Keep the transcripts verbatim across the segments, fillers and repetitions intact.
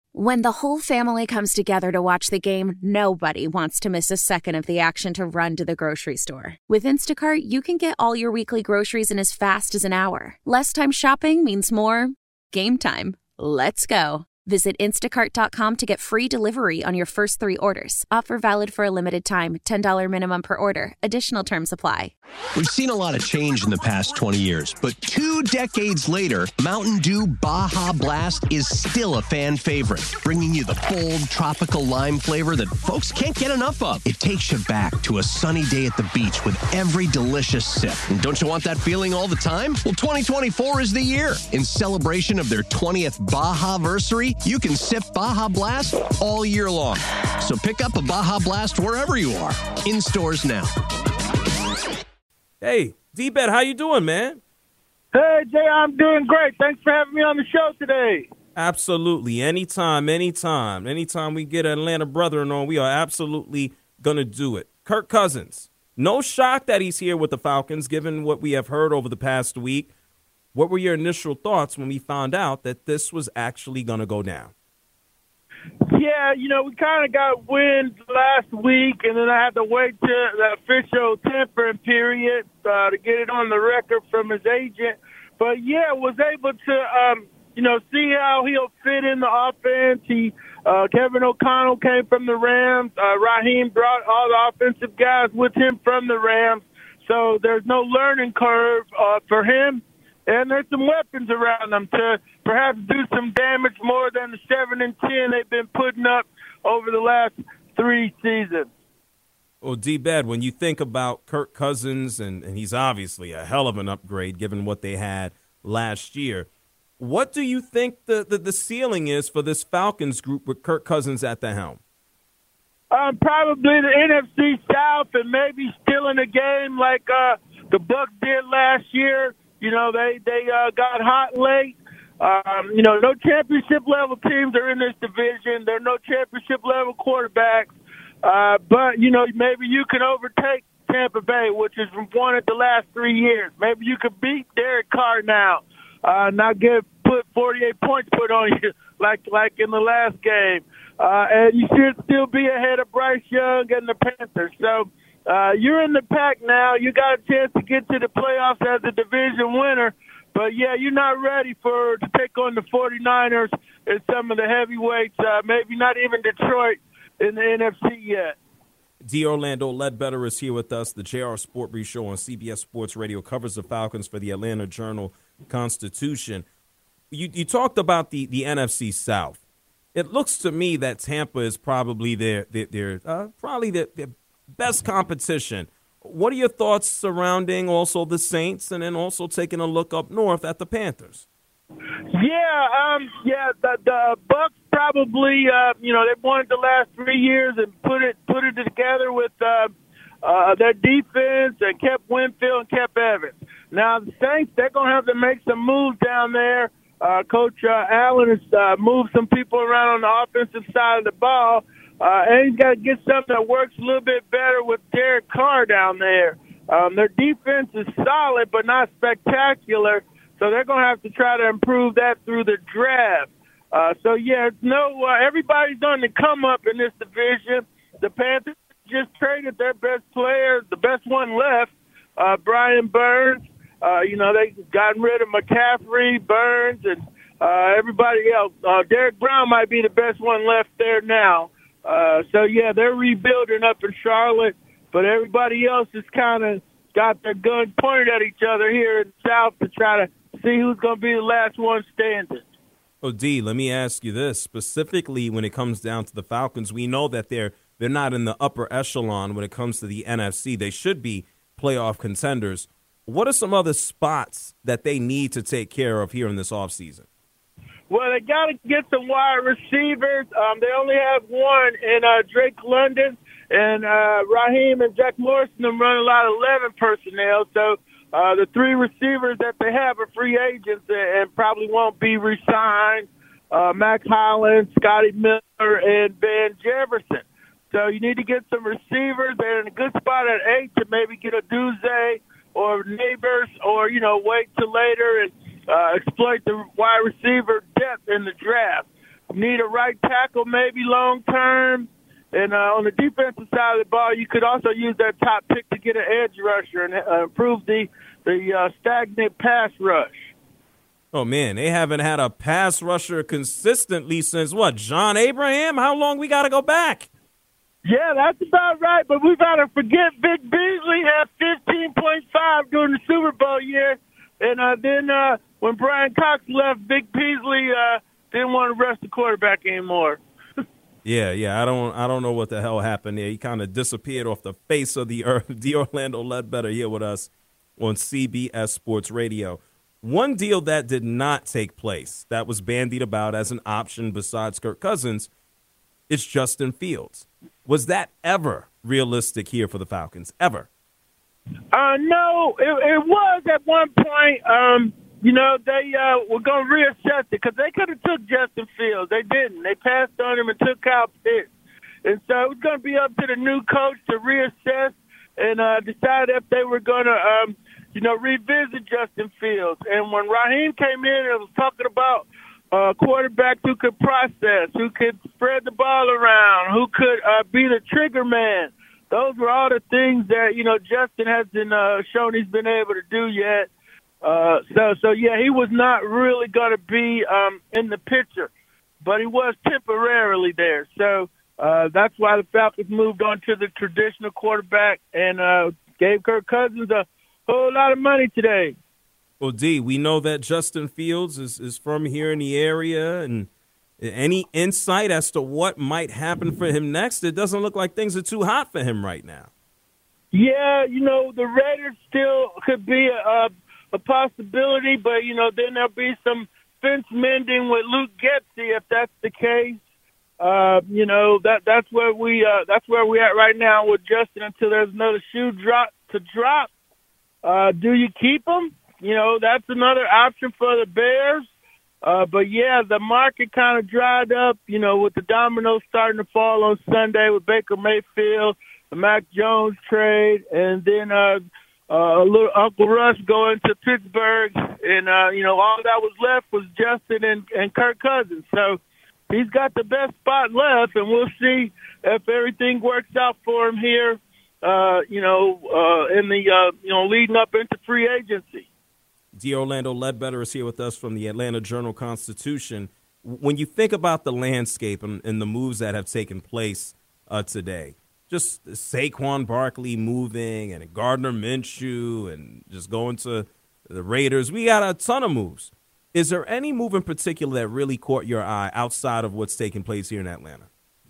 When the whole family comes together to watch the game, nobody wants to miss a second of the action to run to the grocery store. With Instacart, you can get all your weekly groceries in as fast as an hour. Less time shopping means more game time. Let's go. Visit instacart dot com to get free delivery on your first three orders. Offer valid for a limited time. ten dollars minimum per order. Additional terms apply. We've seen a lot of change in the past twenty years, but two decades later, Mountain Dew Baja Blast is still a fan favorite, bringing you the bold tropical lime flavor that folks can't get enough of. It takes you back to a sunny day at the beach with every delicious sip. And don't you want that feeling all the time? Well, twenty twenty-four is the year. In celebration of their twentieth Baja-versary, you can sip Baja Blast all year long. So pick up a Baja Blast wherever you are. In stores now. Hey, D-Bet, how you doing, man? Hey, Jay, I'm doing great. Thanks for having me on the show today. Absolutely. Anytime, anytime. Anytime we get an Atlanta brethren on, we are absolutely going to do it. Kirk Cousins, no shock that he's here with the Falcons, given what we have heard over the past week. What were your initial thoughts when we found out that this was actually going to go down? Yeah, you know, we kind of got wind last week, and then I had to wait till the official tampering period uh, to get it on the record from his agent. But, yeah, was able to, um, you know, see how he'll fit in the offense. He, uh, Kevin O'Connell came from the Rams. Uh, Raheem brought all the offensive guys with him from the Rams. So there's no learning curve uh, for him. And there's some weapons around them to perhaps do some damage more than the seven and ten they've been putting up over the last three seasons. Well, D-Bet, when you think about Kirk Cousins, and, and he's obviously a hell of an upgrade given what they had last year, what do you think the, the, the ceiling is for this Falcons group with Kirk Cousins at the helm? Um, probably the N F C South and maybe still in the game like uh, the Bucs did last year. You know, they, they uh, got hot late. Um, you know, no championship-level teams are in this division. There are no championship-level quarterbacks. Uh, but, you know, maybe you can overtake Tampa Bay, which has won it the last three years. Maybe you could beat Derek Carr now, uh, not get put forty-eight points put on you like like in the last game. Uh, and you should still be ahead of Bryce Young and the Panthers. So, Uh, you're in the pack now. You got a chance to get to the playoffs as a division winner. But, yeah, you're not ready for to take on the 49ers and some of the heavyweights, uh, maybe not even Detroit in the N F C yet. D. Orlando Ledbetter is here with us. The J R Sport Brief Show on C B S Sports Radio covers the Falcons for the Atlanta Journal-Constitution. You, you talked about the, the N F C South. It looks to me that Tampa is probably their, their, their uh, probably their, their best competition. What are your thoughts surrounding also the Saints and then also taking a look up north at the Panthers? Yeah, um, yeah, the, the Bucs probably, uh, you know, they've won it the last three years and put it put it together with uh, uh, their defense and kept Winfield and kept Evans. Now the Saints, they're going to have to make some moves down there. Uh, Coach uh, Allen has uh, moved some people around on the offensive side of the ball. Uh, and he's got to get something that works a little bit better with Derek Carr down there. Um, their defense is solid, but not spectacular. So they're going to have to try to improve that through the draft. Uh, so, yeah, it's no, uh, everybody's on the come up in this division. The Panthers just traded their best player, the best one left, uh, Brian Burns. Uh, you know, they gotten rid of McCaffrey, Burns, and uh, everybody else. Uh, Derek Brown might be the best one left there now. Uh, so, yeah, they're rebuilding up in Charlotte, but everybody else has kind of got their gun pointed at each other here in the South to try to see who's going to be the last one standing. Oh, D, let me ask you this. Specifically when it comes down to the Falcons, we know that they're they're not in the upper echelon when it comes to the N F C. They should be playoff contenders. What are some other spots that they need to take care of here in this offseason? Well, they got to get some wide receivers. Um, they only have one in uh, Drake London, and uh, Raheem and Jack Morrison run a lot of eleven personnel. So uh, the three receivers that they have are free agents and probably won't be re-signed. Uh, Mac Hollins, Scotty Miller, and Ben Jefferson. So you need to get some receivers. They're in a good spot at eight to maybe get a Duze or Neighbors, or, you know, wait till later and uh, exploit the wide receiver depth in the draft. need a right tackle maybe long term. And uh, on the defensive side of the ball, you could also use that top pick to get an edge rusher and uh, improve the, the uh, stagnant pass rush. Oh, man, they haven't had a pass rusher consistently since, what, John Abraham? How long we got to go back? Yeah, that's about right, but we've got to forget Vic Beasley had fifteen point five during the Super Bowl year. And uh, then uh, when Brian Cox left, Vic Beasley uh, didn't want to rush the quarterback anymore. Yeah, yeah, I don't, I don't know what the hell happened there. He kind of disappeared off the face of the earth. D. Orlando Ledbetter here with us on C B S Sports Radio. One deal that did not take place, that was bandied about as an option besides Kirk Cousins, is Justin Fields. Was that ever realistic here for the Falcons? Ever? Uh, no, it, it was at one point. Um, You know, they uh, were going to reassess it because they could have took Justin Fields. They didn't. They passed on him and took Kyle Pitts. And so it was going to be up to the new coach to reassess and uh, decide if they were going to, um, you know, revisit Justin Fields. And when Raheem came in and was talking about uh, quarterbacks who could process, who could spread the ball around, who could uh, be the trigger man, those were all the things that, you know, Justin hasn't uh, shown he's been able to do yet. Uh, so, so yeah, he was not really going to be um, in the picture, but he was temporarily there. So uh, that's why the Falcons moved on to the traditional quarterback and uh, gave Kirk Cousins a whole lot of money today. Well, D, we know that Justin Fields is, is from here in the area, and any insight as to what might happen for him next? It doesn't look like things are too hot for him right now. Yeah, you know, the Raiders still could be a, a a possibility, but, you know, then there'll be some fence mending with Luke Getsy if that's the case. Uh, you know, that that's where we uh, that's where we're at right now with Justin until there's another shoe drop to drop. Uh, do you keep him? You know, that's another option for the Bears. Uh, but, yeah, the market kind of dried up, you know, with the dominoes starting to fall on Sunday with Baker Mayfield, the Mac Jones trade, and then uh, – Uh, a little Uncle Russ going to Pittsburgh, and, uh, you know, all that was left was Justin and, and Kirk Cousins. So he's got the best spot left, and we'll see if everything works out for him here, uh, you know, uh, in the, uh, you know, leading up into free agency. D. Orlando Ledbetter is here with us from the Atlanta Journal-Constitution. When you think about the landscape and, and the moves that have taken place uh, today, just Saquon Barkley moving and Gardner Minshew and just going to the Raiders. We got a ton of moves. Is there any move in particular that really caught your eye outside of what's taking place here in Atlanta?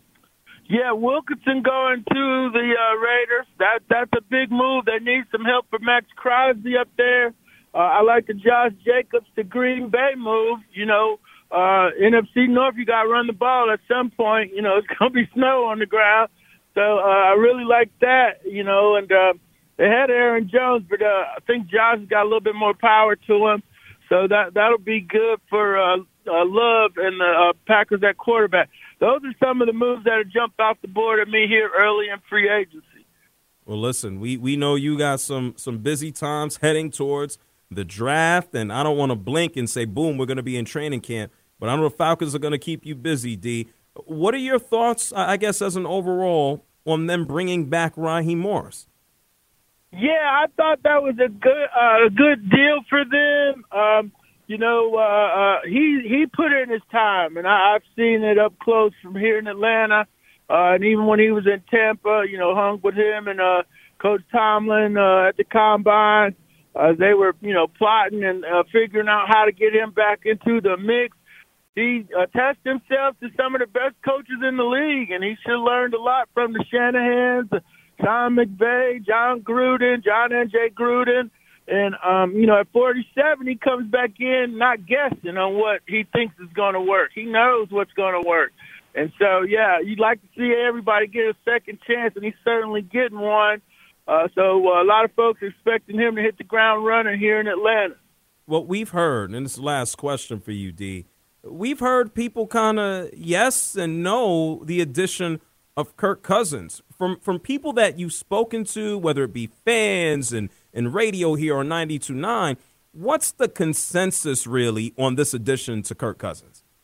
Yeah, Wilkinson going to the uh, Raiders. That That's a big move. They need some help for Max Crosby up there. Uh, I like the Josh Jacobs to Green Bay move. You know, uh, N F C North, you got to run the ball at some point. You know, it's going to be snow on the ground. So uh, I really like that, you know, and uh, they had Aaron Jones, but uh, I think Josh has got a little bit more power to him. So that, that'll be good for uh, uh, Love and the uh, Packers at quarterback. Those are some of the moves that have jumped off the board at me here early in free agency. Well, listen, we, we know you got some, some busy times heading towards the draft, and I don't want to blink and say, boom, we're going to be in training camp, but I know the Falcons are going to keep you busy, D. What are your thoughts, I guess, as an overall on them bringing back Raheem Morris? Yeah, I thought that was a good uh, a good deal for them. Um, you know, uh, uh, he he put in his time, and I, I've seen it up close from here in Atlanta. Uh, and even when he was in Tampa, you know, hung with him and uh, Coach Tomlin uh, at the Combine. Uh, they were, you know, plotting and uh, figuring out how to get him back into the mix. He attached himself to some of the best coaches in the league, and he should have learned a lot from the Shanahans, Sean McVay, John Gruden, John and Jay Gruden. And, um, you know, at forty-seven, he comes back in not guessing on what he thinks is going to work. He knows what's going to work. And so, yeah, you'd like to see everybody get a second chance, and he's certainly getting one. Uh, so uh, a lot of folks are expecting him to hit the ground running here in Atlanta. What we've heard, and this is the last question for you, D, we've heard people kind of yes and no the addition of Kirk Cousins. From from people that you've spoken to, whether it be fans and, and radio here on ninety-two point nine, what's the consensus really on this addition to Kirk Cousins?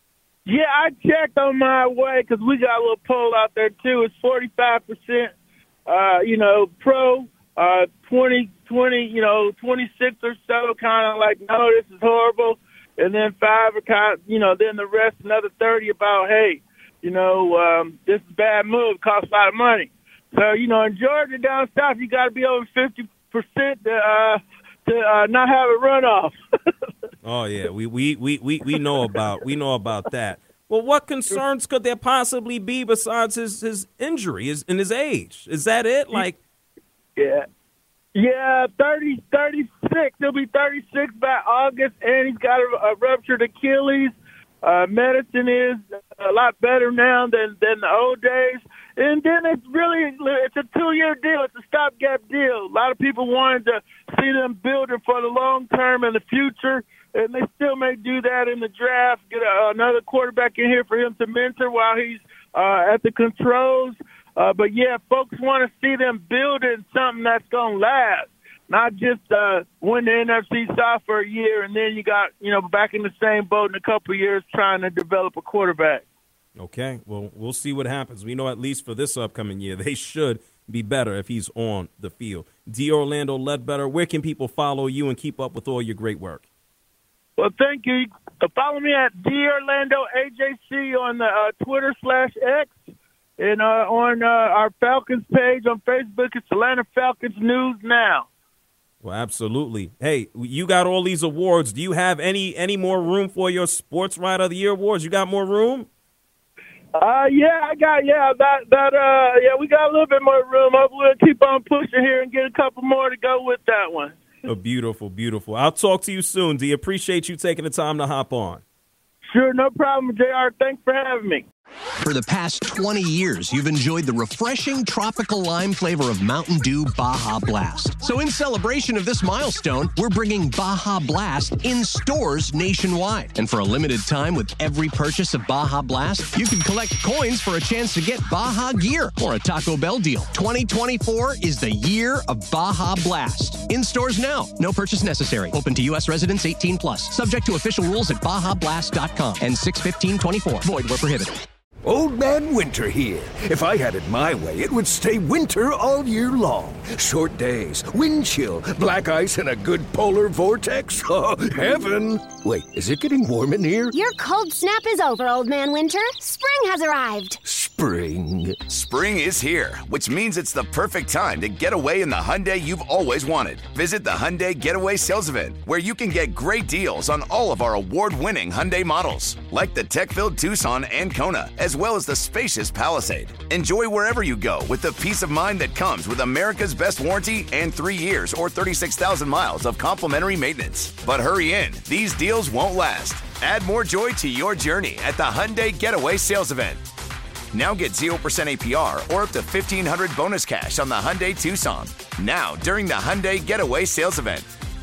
Yeah, I checked on my way because we got a little poll out there, too. It's forty-five percent, uh, you know, pro, uh, twenty, twenty, you know, twenty-six or so kind of like, no, this is horrible. And then five are kind of, you know, then the rest, another thirty about, hey, you know, um, this is a bad move, costs a lot of money. So, you know, in Georgia down south, you got to be over fifty percent to, uh, to uh, not have a runoff. Oh yeah, we, we, we, we, we know about we know about that. Well, what concerns could there possibly be besides his, his injury his, and his age? Is that it? Like, yeah, yeah, thirty, thirty-six. He'll be thirty-six by August, and he's got a, a ruptured Achilles. Uh, medicine is a lot better now than, than the old days. And then it's really, it's a two-year deal. It's a stopgap deal. A lot of people wanted to see them building for the long term and the future, and they still may do that in the draft, get a, another quarterback in here for him to mentor while he's uh, at the controls. Uh, but, yeah, folks want to see them building something that's going to last. Not just uh, win the N F C South for a year and then you got, you know, back in the same boat in a couple of years trying to develop a quarterback. Okay, well, we'll see what happens. We know at least for this upcoming year, they should be better if he's on the field. D. Orlando Ledbetter, where can people follow you and keep up with all your great work? Well, thank you. Follow me at D. Orlando A J C on the uh, Twitter slash X. And uh, on uh, our Falcons page on Facebook, it's Atlanta Falcons News Now. Well, absolutely. Hey, you got all these awards. Do you have any any more room for your Sports Writer of the Year awards? You got more room? Uh, yeah, I got, yeah, that, that, uh, yeah, we got a little bit more room. We'll keep on pushing here and get a couple more to go with that one. Oh, beautiful, beautiful. I'll talk to you soon, D. Appreciate you taking the time to hop on. Sure, no problem, J R. Thanks for having me. For the past twenty years, you've enjoyed the refreshing tropical lime flavor of Mountain Dew Baja Blast. So in celebration of this milestone, we're bringing Baja Blast in stores nationwide. And for a limited time, with every purchase of Baja Blast, you can collect coins for a chance to get Baja gear or a Taco Bell deal. twenty twenty-four is the year of Baja Blast. In stores now. No purchase necessary. Open to U S residents eighteen plus. Subject to official rules at baja blast dot com and six fifteen twenty-four. Void where prohibited. Old Man Winter here. If I had it my way, it would stay winter all year long. Short days, wind chill, black ice, and a good polar vortex. Oh, heaven. Wait, is it getting warm in here? Your cold snap is over, Old Man Winter. Spring has arrived. Spring. Spring is here, which means it's the perfect time to get away in the Hyundai you've always wanted. Visit the Hyundai Getaway Sales Event, where you can get great deals on all of our award-winning Hyundai models, like the tech-filled Tucson and Kona, as well as the spacious Palisade. Enjoy wherever you go with the peace of mind that comes with America's best warranty and three years or thirty-six thousand miles of complimentary maintenance. But hurry in, these deals won't last. Add more joy to your journey at the Hyundai Getaway Sales Event. Now get zero percent A P R or up to fifteen hundred dollars bonus cash on the Hyundai Tucson. Now, during the Hyundai Getaway Sales Event.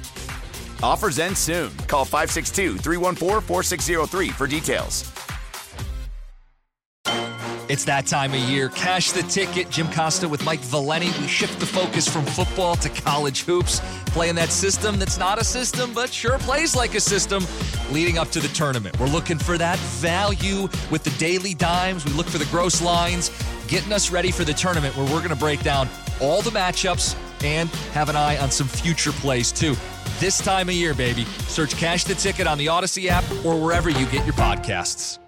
Offers end soon. Call five six two, three one four, four six zero three for details. It's that time of year. Cash the Ticket. Jim Costa with Mike Valeni. We shift the focus from football to college hoops, playing that system that's not a system, but sure plays like a system, leading up to the tournament. We're looking for that value with the daily dimes. We look for the gross lines, getting us ready for the tournament where we're going to break down all the matchups and have an eye on some future plays, too. This time of year, baby. Search Cash the Ticket on the Odyssey app or wherever you get your podcasts.